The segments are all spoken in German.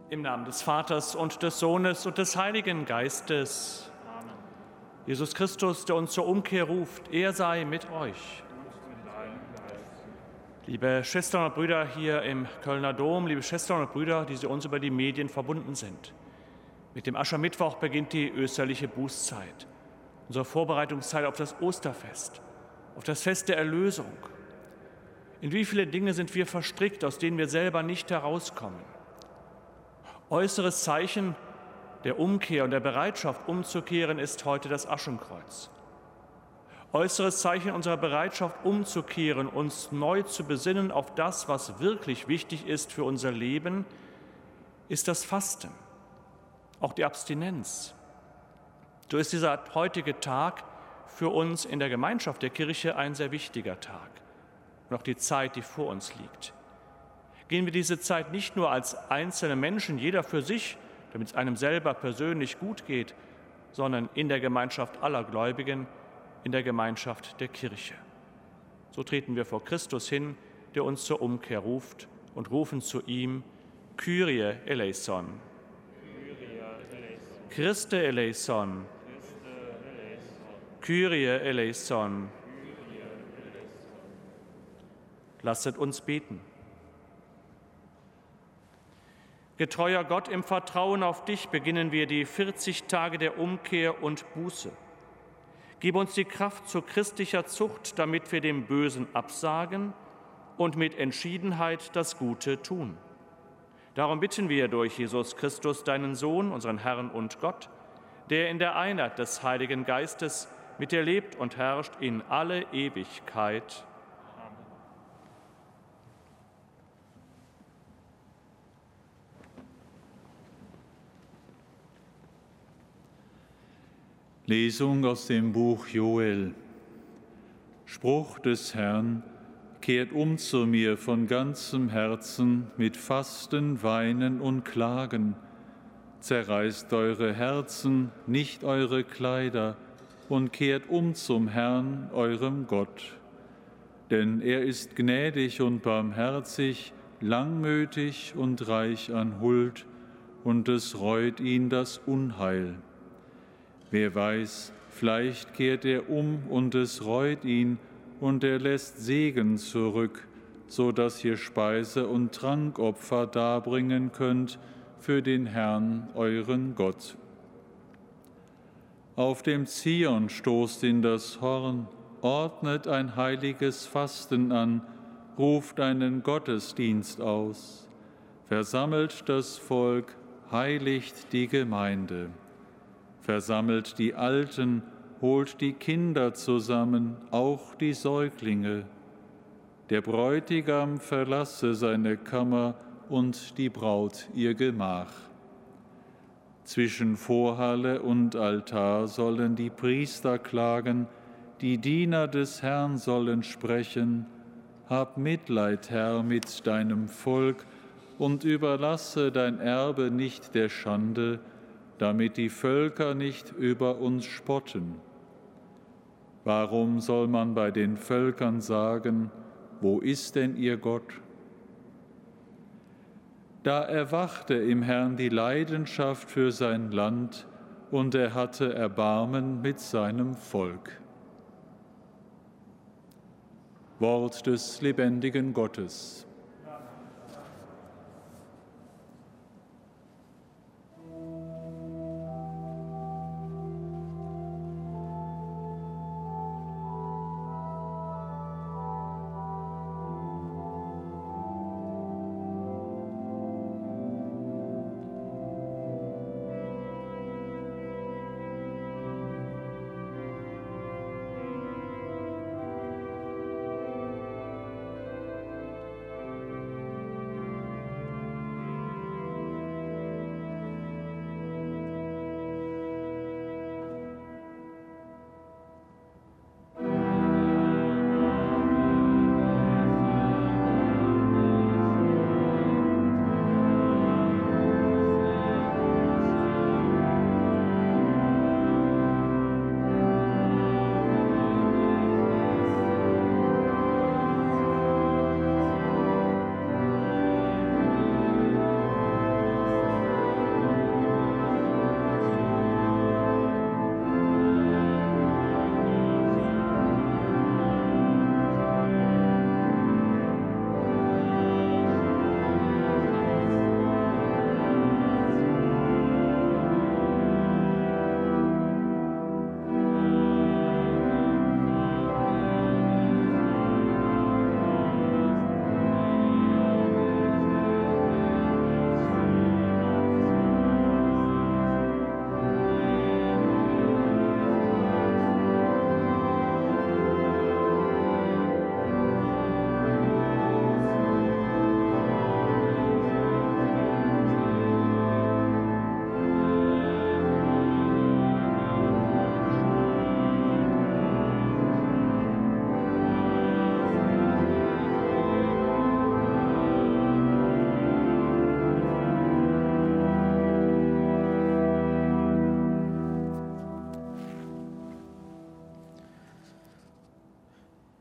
Im Namen des Vaters und des Sohnes und des Heiligen Geistes. Amen. Jesus Christus, der uns zur Umkehr ruft, er sei mit euch. Liebe Schwestern und Brüder hier im Kölner Dom, liebe Schwestern und Brüder, die Sie uns über die Medien verbunden sind. Mit dem Aschermittwoch beginnt die österliche Bußzeit, unsere Vorbereitungszeit auf das Osterfest, auf das Fest der Erlösung. In wie viele Dinge sind wir verstrickt, aus denen wir selber nicht herauskommen? Äußeres Zeichen der Umkehr und der Bereitschaft umzukehren ist heute das Aschenkreuz. Äußeres Zeichen unserer Bereitschaft umzukehren, uns neu zu besinnen auf das, was wirklich wichtig ist für unser Leben, ist das Fasten, auch die Abstinenz. So ist dieser heutige Tag für uns in der Gemeinschaft der Kirche ein sehr wichtiger Tag und auch die Zeit, die vor uns liegt. Gehen wir diese Zeit nicht nur als einzelne Menschen, jeder für sich, damit es einem selber persönlich gut geht, sondern in der Gemeinschaft aller Gläubigen, in der Gemeinschaft der Kirche. So treten wir vor Christus hin, der uns zur Umkehr ruft, und rufen zu ihm: Kyrie eleison. Christe eleison. Kyrie eleison. Lasset uns beten. Getreuer Gott, im Vertrauen auf dich beginnen wir die 40 Tage der Umkehr und Buße. Gib uns die Kraft zu christlicher Zucht, damit wir dem Bösen absagen und mit Entschiedenheit das Gute tun. Darum bitten wir durch Jesus Christus, deinen Sohn, unseren Herrn und Gott, der in der Einheit des Heiligen Geistes mit dir lebt und herrscht in alle Ewigkeit. Lesung aus dem Buch Joel. Spruch des Herrn: Kehrt um zu mir von ganzem Herzen mit Fasten, Weinen und Klagen. Zerreißt eure Herzen, nicht eure Kleider, und kehrt um zum Herrn, eurem Gott. Denn er ist gnädig und barmherzig, langmütig und reich an Huld, und es reut ihn das Unheil. Wer weiß, vielleicht kehrt er um und es reut ihn, und er lässt Segen zurück, so dass ihr Speise- und Trankopfer darbringen könnt für den Herrn, euren Gott. Auf dem Zion stoßt in das Horn, ordnet ein heiliges Fasten an, ruft einen Gottesdienst aus, versammelt das Volk, heiligt die Gemeinde. Versammelt die Alten, holt die Kinder zusammen, auch die Säuglinge. Der Bräutigam verlasse seine Kammer und die Braut ihr Gemach. Zwischen Vorhalle und Altar sollen die Priester klagen, die Diener des Herrn sollen sprechen: Hab Mitleid, Herr, mit deinem Volk und überlasse dein Erbe nicht der Schande, damit die Völker nicht über uns spotten. Warum soll man bei den Völkern sagen: Wo ist denn ihr Gott? Da erwachte im Herrn die Leidenschaft für sein Land, und er hatte Erbarmen mit seinem Volk. Wort des lebendigen Gottes.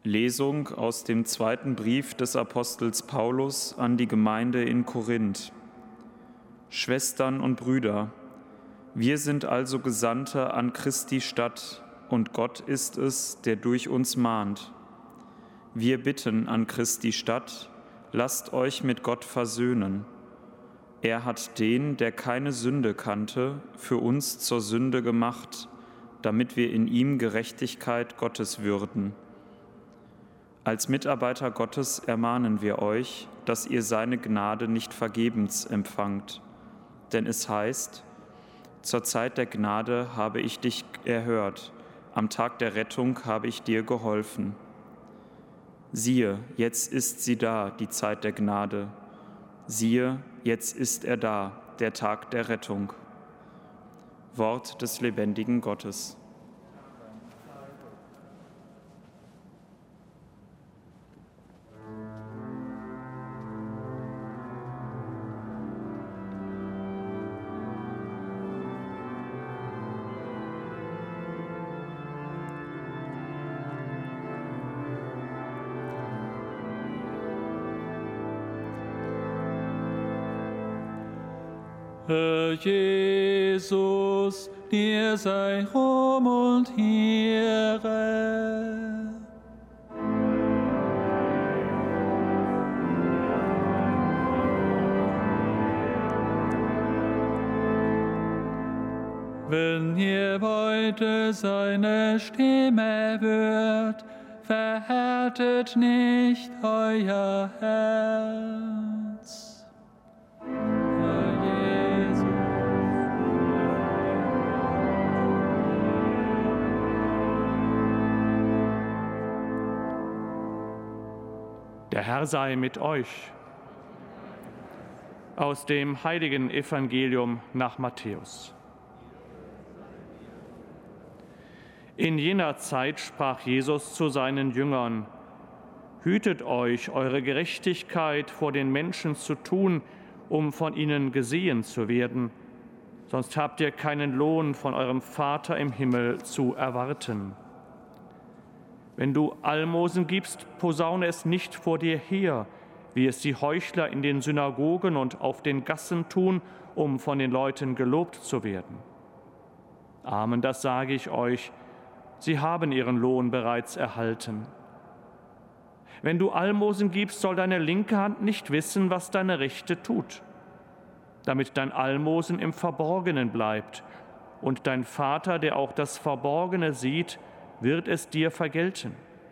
Lesung aus dem zweiten Brief des Apostels Paulus an die Gemeinde in Korinth. Schwestern und Brüder, wir sind also Gesandte an Christi Stadt, und Gott ist es, der durch uns mahnt. Wir bitten an Christi Stadt, lasst euch mit Gott versöhnen. Er hat den, der keine Sünde kannte, für uns zur Sünde gemacht, damit wir in ihm Gerechtigkeit Gottes würden. Als Mitarbeiter Gottes ermahnen wir euch, dass ihr seine Gnade nicht vergebens empfangt. Denn es heißt, zur Zeit der Gnade habe ich dich erhört, am Tag der Rettung habe ich dir geholfen. Siehe, jetzt ist sie da, die Zeit der Gnade. Siehe, jetzt ist er da, der Tag der Rettung. Wort des lebendigen Gottes. Herr Jesus, dir sei Ruhm und Ehre. Wenn ihr heute seine Stimme hört, verhärtet nicht euer Herz. Der Herr sei mit euch. Aus dem heiligen Evangelium nach Matthäus. In jener Zeit sprach Jesus zu seinen Jüngern: Hütet euch, eure Gerechtigkeit vor den Menschen zu tun, um von ihnen gesehen zu werden, sonst habt ihr keinen Lohn von eurem Vater im Himmel zu erwarten. Wenn du Almosen gibst, posaune es nicht vor dir her, wie es die Heuchler in den Synagogen und auf den Gassen tun, um von den Leuten gelobt zu werden. Amen, das sage ich euch, sie haben ihren Lohn bereits erhalten. Wenn du Almosen gibst, soll deine linke Hand nicht wissen, was deine rechte tut, damit dein Almosen im Verborgenen bleibt, und dein Vater, der auch das Verborgene sieht, wird es dir vergelten.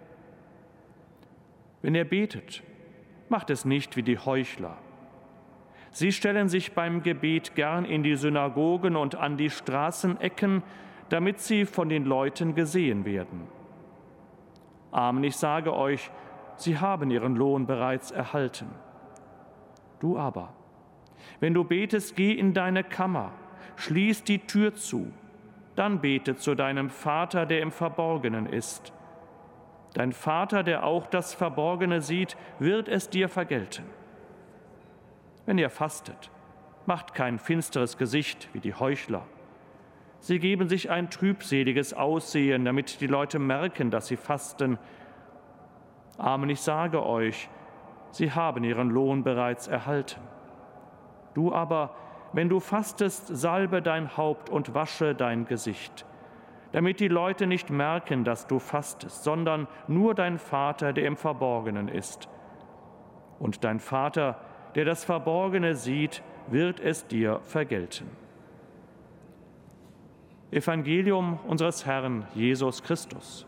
Wenn ihr betet, macht es nicht wie die Heuchler. Sie stellen sich beim Gebet gern in die Synagogen und an die Straßenecken, damit sie von den Leuten gesehen werden. Amen, ich sage euch, sie haben ihren Lohn bereits erhalten. Du aber, wenn du betest, geh in deine Kammer, schließ die Tür zu, dann bete zu deinem Vater, der im Verborgenen ist. Dein Vater, der auch das Verborgene sieht, wird es dir vergelten. Wenn ihr fastet, macht kein finsteres Gesicht wie die Heuchler. Sie geben sich ein trübseliges Aussehen, damit die Leute merken, dass sie fasten. Amen, ich sage euch, sie haben ihren Lohn bereits erhalten. Du aber, wenn du fastest, salbe dein Haupt und wasche dein Gesicht, damit die Leute nicht merken, dass du fastest, sondern nur dein Vater, der im Verborgenen ist. Und dein Vater, der das Verborgene sieht, wird es dir vergelten. Evangelium unseres Herrn Jesus Christus.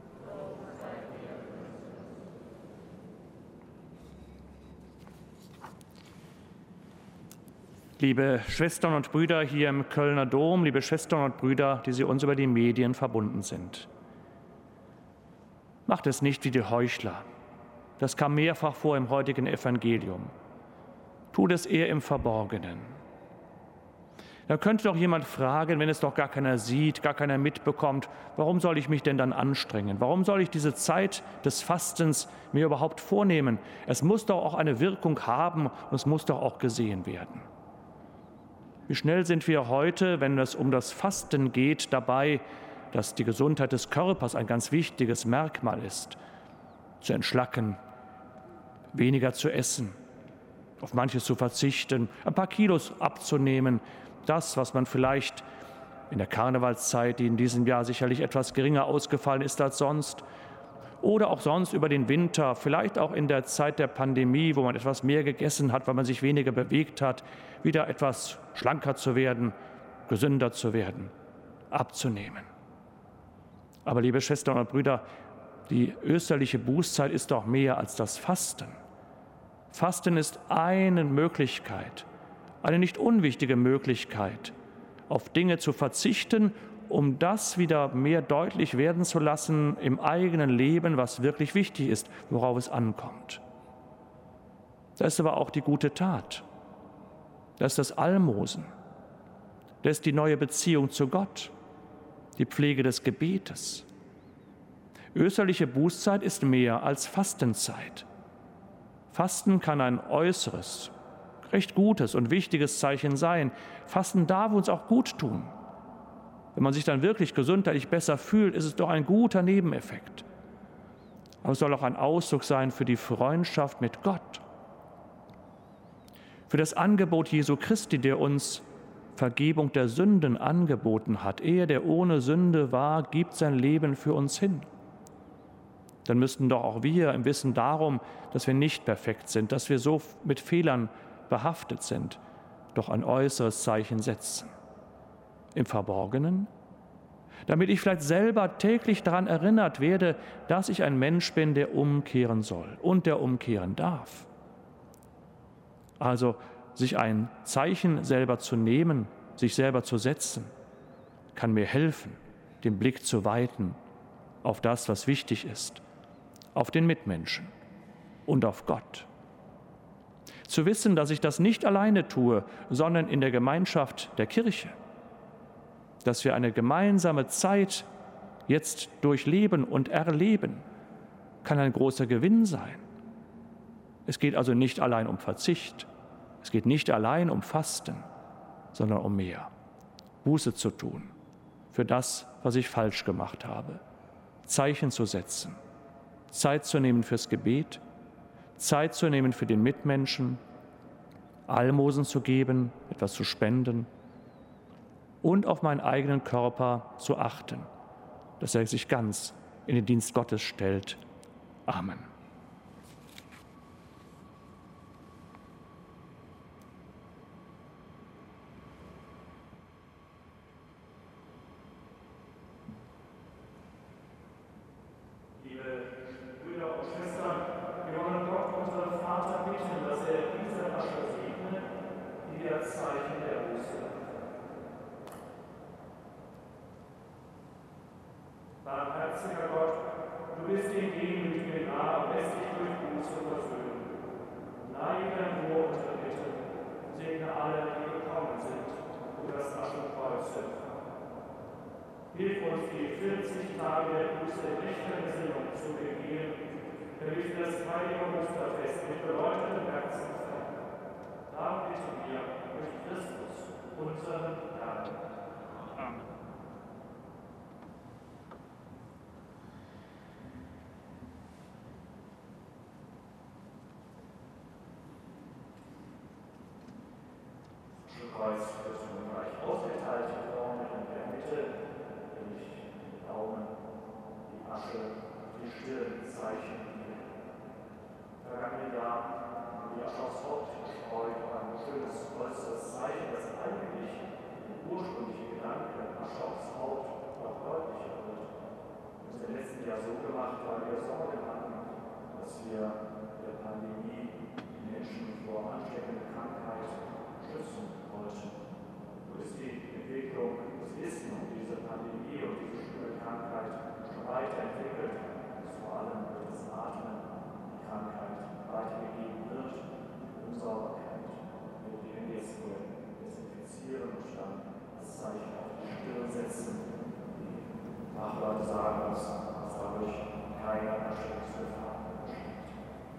Liebe Schwestern und Brüder hier im Kölner Dom, liebe Schwestern und Brüder, die Sie uns über die Medien verbunden sind. Macht es nicht wie die Heuchler. Das kam mehrfach vor im heutigen Evangelium. Tut es eher im Verborgenen. Da könnte doch jemand fragen, wenn es doch gar keiner sieht, gar keiner mitbekommt, warum soll ich mich denn dann anstrengen? Warum soll ich diese Zeit des Fastens mir überhaupt vornehmen? Es muss doch auch eine Wirkung haben und es muss doch auch gesehen werden. Wie schnell sind wir heute, wenn es um das Fasten geht, dabei, dass die Gesundheit des Körpers ein ganz wichtiges Merkmal ist, zu entschlacken, weniger zu essen, auf manches zu verzichten, ein paar Kilos abzunehmen, das, was man vielleicht in der Karnevalszeit, die in diesem Jahr sicherlich etwas geringer ausgefallen ist als sonst, oder auch sonst über den Winter, vielleicht auch in der Zeit der Pandemie, wo man etwas mehr gegessen hat, weil man sich weniger bewegt hat, wieder etwas schlanker zu werden, gesünder zu werden, abzunehmen. Aber liebe Schwestern und Brüder, die österliche Bußzeit ist doch mehr als das Fasten. Fasten ist eine Möglichkeit, eine nicht unwichtige Möglichkeit, auf Dinge zu verzichten, um das wieder mehr deutlich werden zu lassen im eigenen Leben, was wirklich wichtig ist, worauf es ankommt. Das ist aber auch die gute Tat. Das ist das Almosen. Das ist die neue Beziehung zu Gott, die Pflege des Gebetes. Österliche Bußzeit ist mehr als Fastenzeit. Fasten kann ein äußeres, recht gutes und wichtiges Zeichen sein. Fasten darf uns auch gut tun. Wenn man sich dann wirklich gesundheitlich besser fühlt, ist es doch ein guter Nebeneffekt. Aber es soll auch ein Ausdruck sein für die Freundschaft mit Gott, für das Angebot Jesu Christi, der uns Vergebung der Sünden angeboten hat. Er, der ohne Sünde war, gibt sein Leben für uns hin. Dann müssten doch auch wir im Wissen darum, dass wir nicht perfekt sind, dass wir so mit Fehlern behaftet sind, doch ein äußeres Zeichen setzen. Im Verborgenen, damit ich vielleicht selber täglich daran erinnert werde, dass ich ein Mensch bin, der umkehren soll und der umkehren darf. Also sich ein Zeichen selber zu nehmen, sich selber zu setzen, kann mir helfen, den Blick zu weiten auf das, was wichtig ist, auf den Mitmenschen und auf Gott. Zu wissen, dass ich das nicht alleine tue, sondern in der Gemeinschaft der Kirche, dass wir eine gemeinsame Zeit jetzt durchleben und erleben, kann ein großer Gewinn sein. Es geht also nicht allein um Verzicht, es geht nicht allein um Fasten, sondern um mehr. Buße zu tun für das, was ich falsch gemacht habe, Zeichen zu setzen, Zeit zu nehmen fürs Gebet, Zeit zu nehmen für den Mitmenschen, Almosen zu geben, etwas zu spenden und auf meinen eigenen Körper zu achten, dass er sich ganz in den Dienst Gottes stellt. Amen. Barmherziger Gott, du bist den Demütigen nah und lässt dich durch Buße versöhnen. Neige nur unsere Bitte, segne alle, die gekommen sind, und das Aschenkreuz empfangen. Hilf uns, die 40 Tage der Buße in rechter Gesinnung zu begehen, damit wir das heilige Osterfest mit beleuchtetem Herzen feiern. Darum bitten wir durch Christus, unseren Herrn. Amen. Kreuz wird nun gleich ausgeteilt, vorne in der Mitte, durch den Daumen, die Asche, die stillen Zeichen. Vergangene Jahr haben wir aufs Haupt gestreut, ein schönes äußeres Zeichen, das eigentlich der ursprüngliche Gedanke, Asche aufs Haupt, noch deutlicher wird. Wir haben es im letzten Jahr so gemacht, weil wir Sorge hatten, dass wir der Pandemie die Menschen vor ansteckender Krankheit schützen wollten. So ist die Entwicklung des Wissen um diese Pandemie und diese schlimme Krankheit schon weiterentwickelt, dass vor allem durch das Atmen die Krankheit weitergegeben wird, Unsauberkeit, mit die Hände jetzt nur desinfizieren und dann das Zeichen auf die Stirn setzen. Die Fachleute sagen uns, dass dadurch keine Ansteckungsgefahr besteht.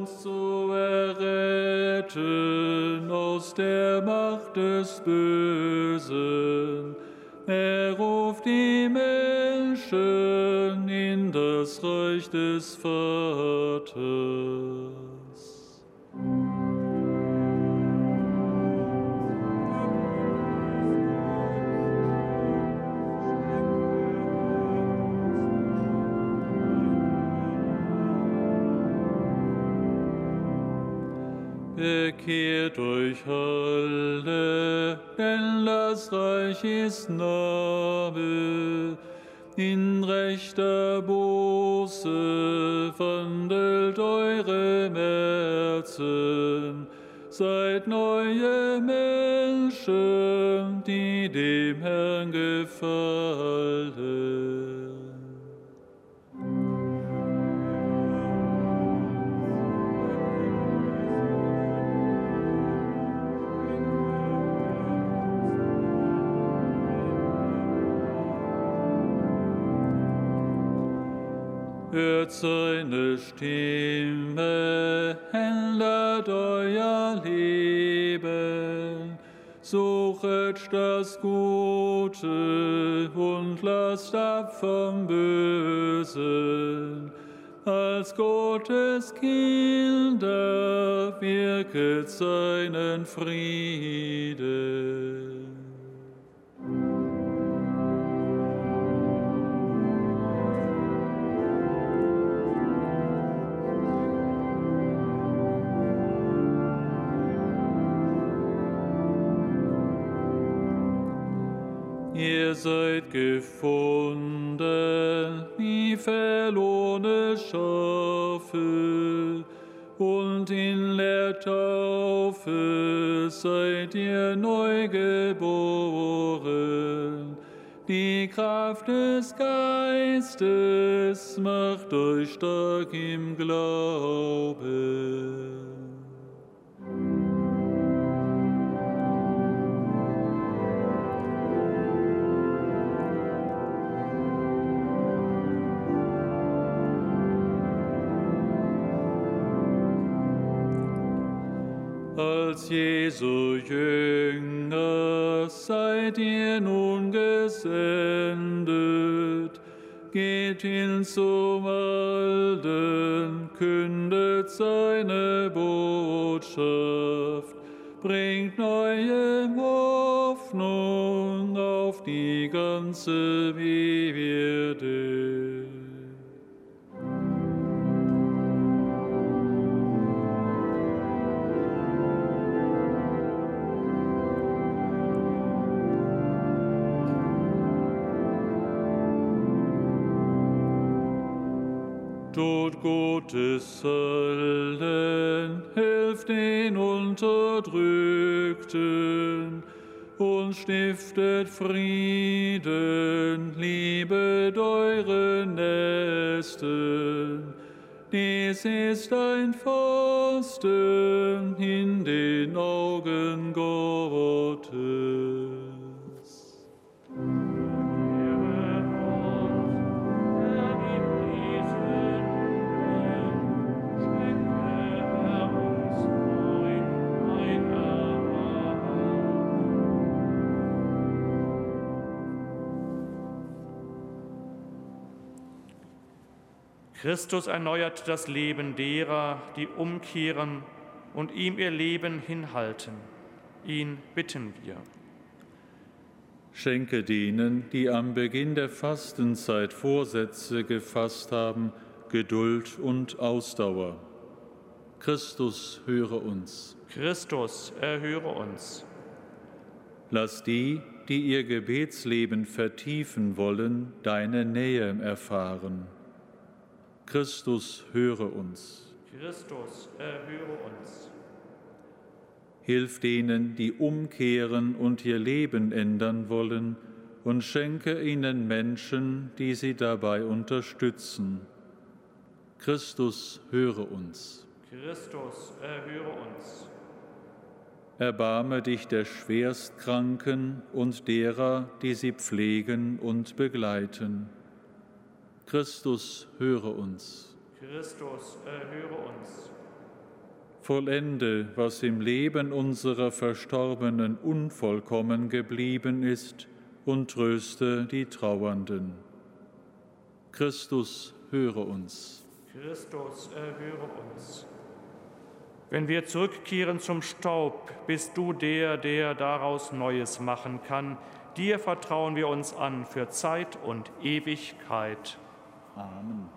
uns zu erretten aus der Macht des Bösen. Er ruft die Menschen in das Reich des Vaters. Bekehrt euch alle, denn das Reich ist nahe. In rechter Buße wandelt eure Herzen. Seid neue Menschen, die dem Herrn gefallen. Hört seine Stimme, ändert euer Leben. Suchet das Gute und lasst ab vom Bösen. Als Gottes Kinder wirket seinen Frieden. Ihr seid gefunden wie verlorene Schafe, und in der Taufe seid ihr neu geboren. Die Kraft des Geistes macht euch stark im Glauben. Als Jesu Jünger seid ihr nun gesendet. Geht hin zum Alten, kündet seine Botschaft, bringt neue Hoffnung auf die ganze Erde. Tut Gutes allen, helft den Unterdrückten und stiftet Frieden, liebet eure Nächsten. Dies ist ein Fasten in den Augen Gottes. Christus erneuert das Leben derer, die umkehren und ihm ihr Leben hinhalten. Ihn bitten wir. Schenke denen, die am Beginn der Fastenzeit Vorsätze gefasst haben, Geduld und Ausdauer. Christus, höre uns. Christus, erhöre uns. Lass die, die ihr Gebetsleben vertiefen wollen, deine Nähe erfahren. Christus, höre uns. Christus, erhöre uns. Hilf denen, die umkehren und ihr Leben ändern wollen, und schenke ihnen Menschen, die sie dabei unterstützen. Christus, höre uns. Christus, erhöre uns. Erbarme dich der Schwerstkranken und derer, die sie pflegen und begleiten. Christus, höre uns. Christus, erhöre uns. Vollende, was im Leben unserer Verstorbenen unvollkommen geblieben ist, und tröste die Trauernden. Christus, höre uns. Christus, erhöre uns. Wenn wir zurückkehren zum Staub, bist du der, der daraus Neues machen kann. Dir vertrauen wir uns an für Zeit und Ewigkeit. Amen.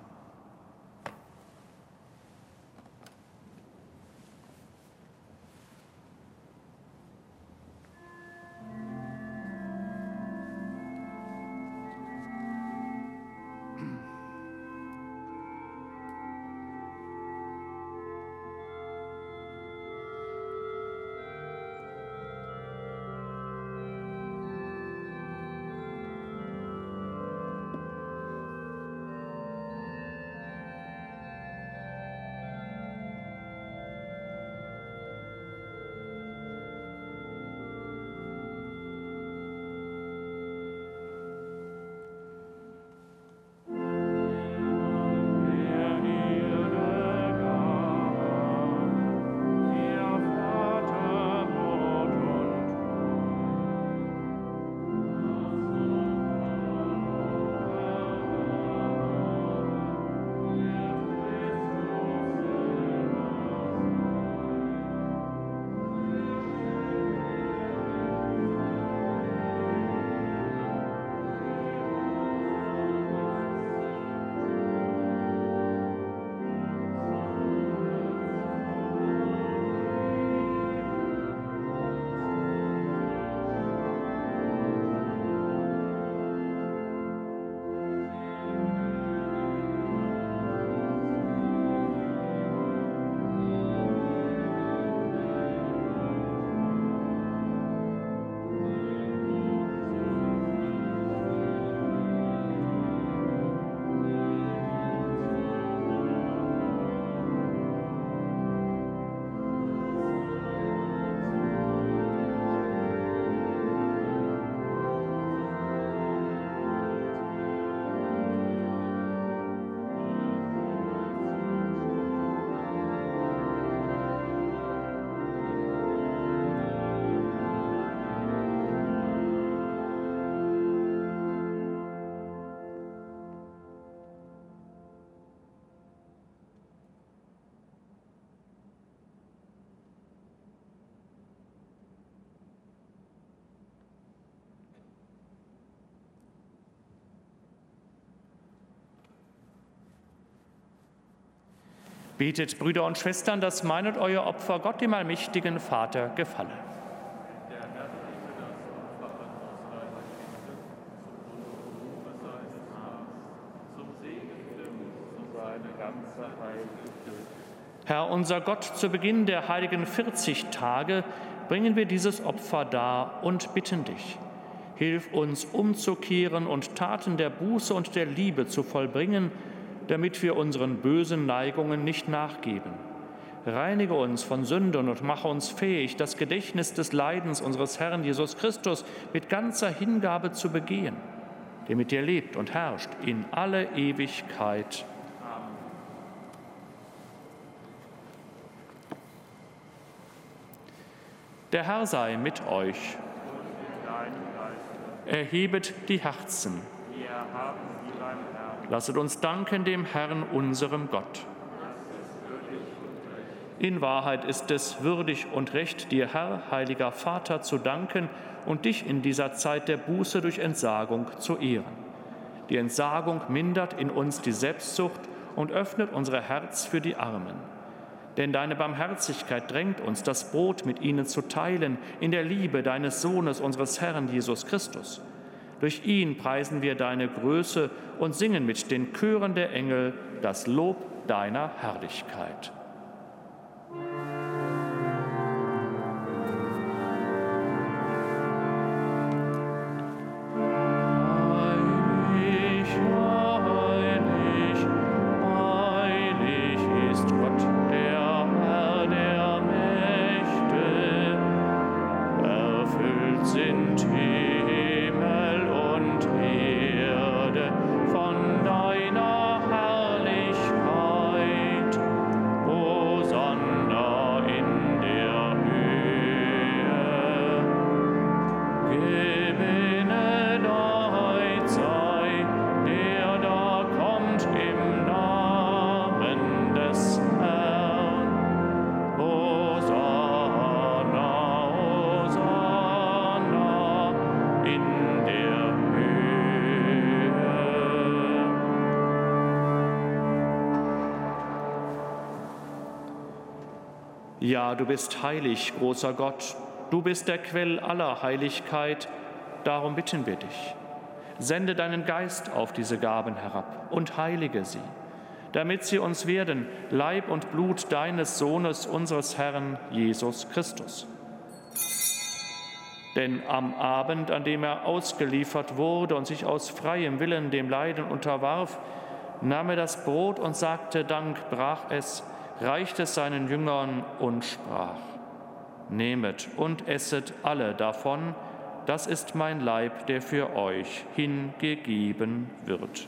Betet, Brüder und Schwestern, dass mein und euer Opfer Gott, dem allmächtigen Vater, gefalle. Herr unser Gott, zu Beginn der heiligen 40 Tage bringen wir dieses Opfer dar und bitten dich. Hilf uns, umzukehren und Taten der Buße und der Liebe zu vollbringen, damit wir unseren bösen Neigungen nicht nachgeben. Reinige uns von Sünden und mache uns fähig, das Gedächtnis des Leidens unseres Herrn Jesus Christus mit ganzer Hingabe zu begehen, der mit dir lebt und herrscht in alle Ewigkeit. Amen. Der Herr sei mit euch. Erhebet die Herzen. Lasset uns danken dem Herrn, unserem Gott. In Wahrheit ist es würdig und recht, dir, Herr, heiliger Vater, zu danken und dich in dieser Zeit der Buße durch Entsagung zu ehren. Die Entsagung mindert in uns die Selbstsucht und öffnet unser Herz für die Armen. Denn deine Barmherzigkeit drängt uns, das Brot mit ihnen zu teilen, in der Liebe deines Sohnes, unseres Herrn Jesus Christus. Durch ihn preisen wir deine Größe und singen mit den Chören der Engel das Lob deiner Herrlichkeit. Deiner Herrlichkeit, Hosanna Ja, du bist heilig, großer Gott, du bist der Quell aller Heiligkeit, darum bitten wir dich. Sende deinen Geist auf diese Gaben herab und heilige sie, damit sie uns werden Leib und Blut deines Sohnes, unseres Herrn Jesus Christus. Denn am Abend, an dem er ausgeliefert wurde und sich aus freiem Willen dem Leiden unterwarf, nahm er das Brot und sagte Dank, brach es, reichte es seinen Jüngern und sprach: Nehmet und esset alle davon, das ist mein Leib, der für euch hingegeben wird.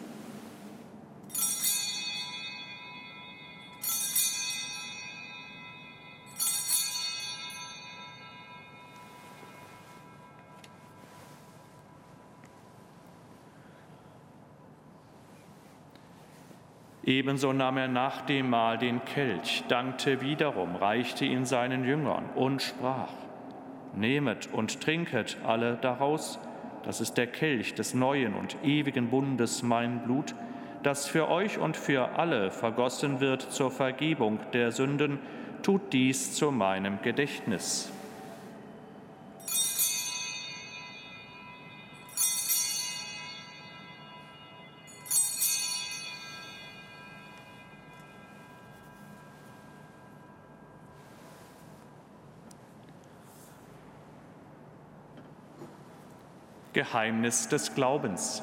Ebenso nahm er nach dem Mahl den Kelch, dankte wiederum, reichte ihn seinen Jüngern und sprach: Nehmet und trinket alle daraus, das ist der Kelch des neuen und ewigen Bundes, mein Blut, das für euch und für alle vergossen wird zur Vergebung der Sünden. Tut dies zu meinem Gedächtnis. Geheimnis des Glaubens.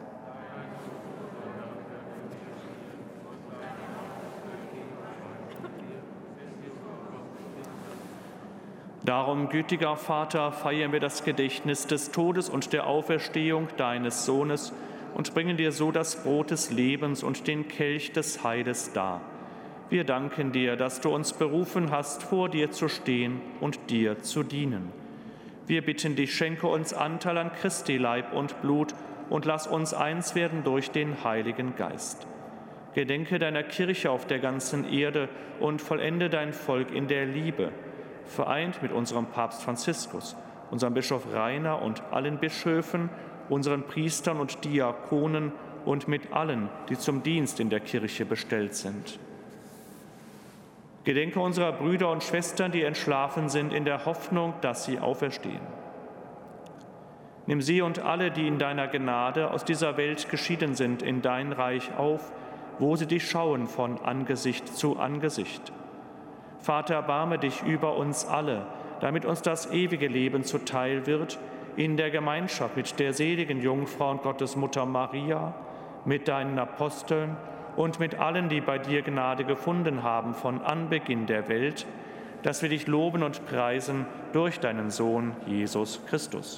Darum, gütiger Vater, feiern wir das Gedächtnis des Todes und der Auferstehung deines Sohnes und bringen dir so das Brot des Lebens und den Kelch des Heiles dar. Wir danken dir, dass du uns berufen hast, vor dir zu stehen und dir zu dienen. Wir bitten dich, schenke uns Anteil an Christi Leib und Blut und lass uns eins werden durch den Heiligen Geist. Gedenke deiner Kirche auf der ganzen Erde und vollende dein Volk in der Liebe, vereint mit unserem Papst Franziskus, unserem Bischof Rainer und allen Bischöfen, unseren Priestern und Diakonen und mit allen, die zum Dienst in der Kirche bestellt sind. Gedenke unserer Brüder und Schwestern, die entschlafen sind, in der Hoffnung, dass sie auferstehen. Nimm sie und alle, die in deiner Gnade aus dieser Welt geschieden sind, in dein Reich auf, wo sie dich schauen von Angesicht zu Angesicht. Vater, erbarme dich über uns alle, damit uns das ewige Leben zuteil wird, in der Gemeinschaft mit der seligen Jungfrau und Gottesmutter Maria, mit deinen Aposteln und mit allen, die bei dir Gnade gefunden haben von Anbeginn der Welt, dass wir dich loben und preisen durch deinen Sohn Jesus Christus.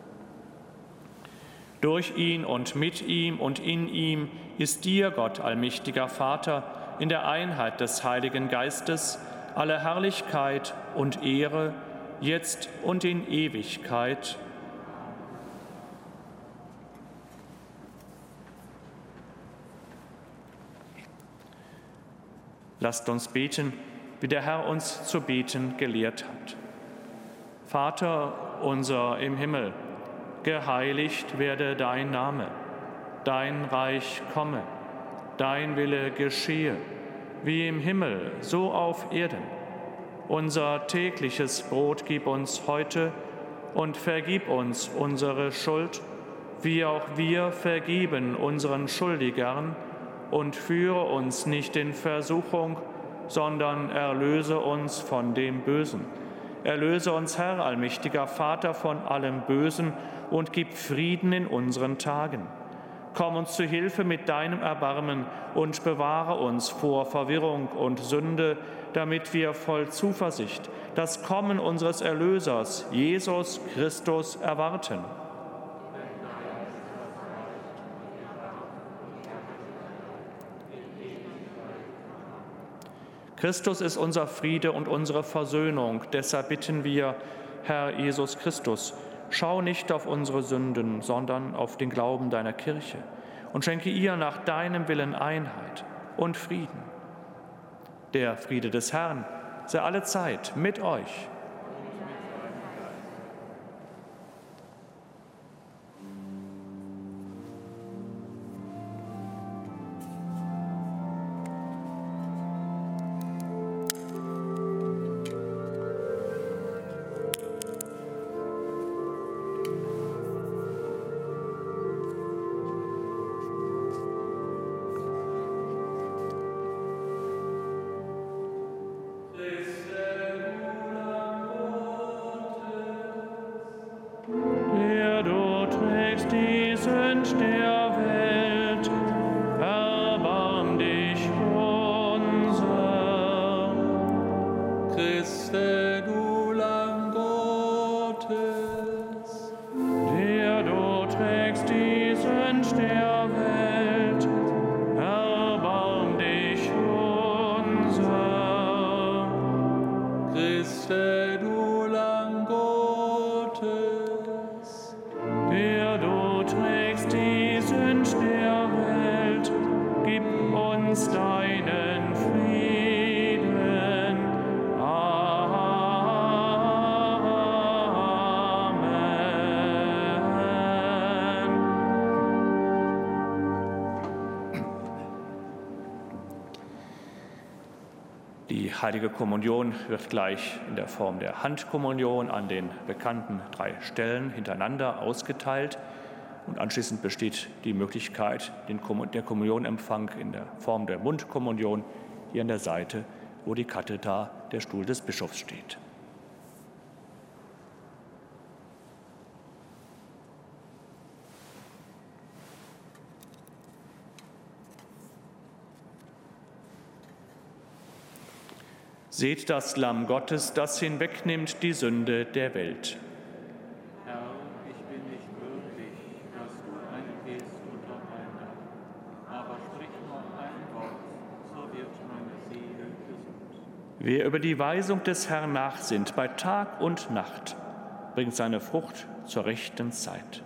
Durch ihn und mit ihm und in ihm ist dir, Gott, allmächtiger Vater, in der Einheit des Heiligen Geistes alle Herrlichkeit und Ehre, jetzt und in Ewigkeit. Lasst uns beten, wie der Herr uns zu beten gelehrt hat. Vater unser im Himmel, geheiligt werde dein Name, dein Reich komme, dein Wille geschehe, wie im Himmel, so auf Erden. Unser tägliches Brot gib uns heute und vergib uns unsere Schuld, wie auch wir vergeben unseren Schuldigern, und führe uns nicht in Versuchung, sondern erlöse uns von dem Bösen. Erlöse uns, Herr, allmächtiger Vater, von allem Bösen und gib Frieden in unseren Tagen. Komm uns zu Hilfe mit deinem Erbarmen und bewahre uns vor Verwirrung und Sünde, damit wir voll Zuversicht das Kommen unseres Erlösers, Jesus Christus, erwarten. Christus ist unser Friede und unsere Versöhnung. Deshalb bitten wir, Herr Jesus Christus, schau nicht auf unsere Sünden, sondern auf den Glauben deiner Kirche und schenke ihr nach deinem Willen Einheit und Frieden. Der Friede des Herrn sei allezeit mit euch. die Sünd der Welt, erbarm dich unser. Christe, du Lamm Gottes, Der du trägst die Sünd der Welt, erbarm dich unser. Christe, du Lamm Gottes, Der du trägst die Sünd der Welt, gib uns deinen Frieden. Amen. Die Heilige Kommunion wird gleich in der Form der Handkommunion an den bekannten 3 Stellen hintereinander ausgeteilt. Und anschließend besteht die Möglichkeit, der Kommunionempfang in der Form der Mundkommunion hier an der Seite, wo die Kathedra, der Stuhl des Bischofs, steht. Seht das Lamm Gottes, das hinwegnimmt die Sünde der Welt. Herr, ich bin nicht würdig, dass du eingehst unter mein Dach, aber sprich nur ein Wort, so wird meine Seele gesund. Wer über die Weisung des Herrn nachsinnt, bei Tag und Nacht, bringt seine Frucht zur rechten Zeit.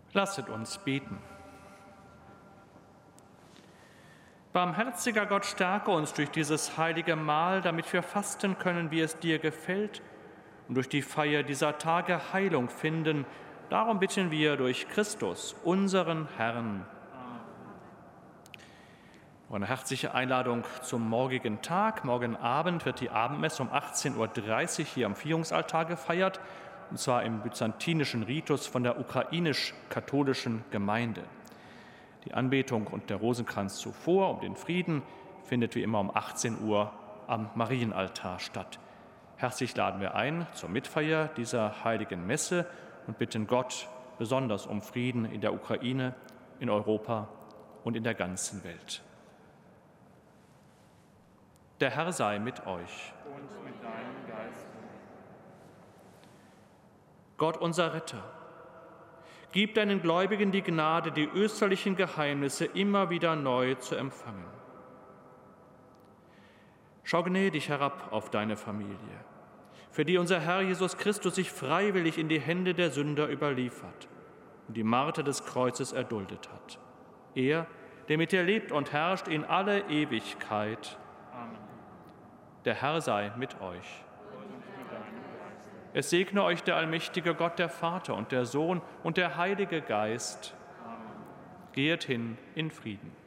Lasset uns beten. Barmherziger Gott, stärke uns durch dieses heilige Mahl, damit wir fasten können, wie es dir gefällt, und durch die Feier dieser Tage Heilung finden. Darum bitten wir durch Christus, unseren Herrn. Eine herzliche Einladung zum morgigen Tag. Morgen Abend wird die Abendmesse um 18:30 Uhr hier am Vierungsaltar gefeiert, und zwar im byzantinischen Ritus von der ukrainisch-katholischen Gemeinde. Die Anbetung und der Rosenkranz zuvor um den Frieden findet wie immer um 18 Uhr am Marienaltar statt. Herzlich laden wir ein zur Mitfeier dieser heiligen Messe und bitten Gott besonders um Frieden in der Ukraine, in Europa und in der ganzen Welt. Der Herr sei mit euch. Und mit deinem Geist. Gott, unser Retter, gib deinen Gläubigen die Gnade, die österlichen Geheimnisse immer wieder neu zu empfangen. Schau gnädig herab auf deine Familie, für die unser Herr Jesus Christus sich freiwillig in die Hände der Sünder überliefert und die Marter des Kreuzes erduldet hat. Er, der mit dir lebt und herrscht in alle Ewigkeit. Amen. Der Herr sei mit euch. Es segne euch der allmächtige Gott, der Vater und der Sohn und der Heilige Geist. Amen. Geht hin in Frieden.